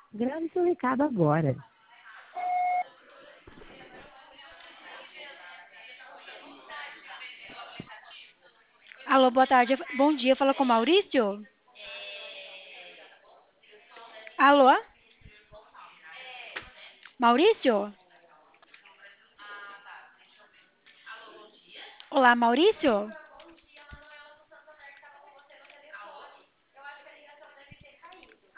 Grave seu recado agora. Alô, boa tarde. Bom dia, fala com o Maurício? Alô? Maurício? Olá, Maurício?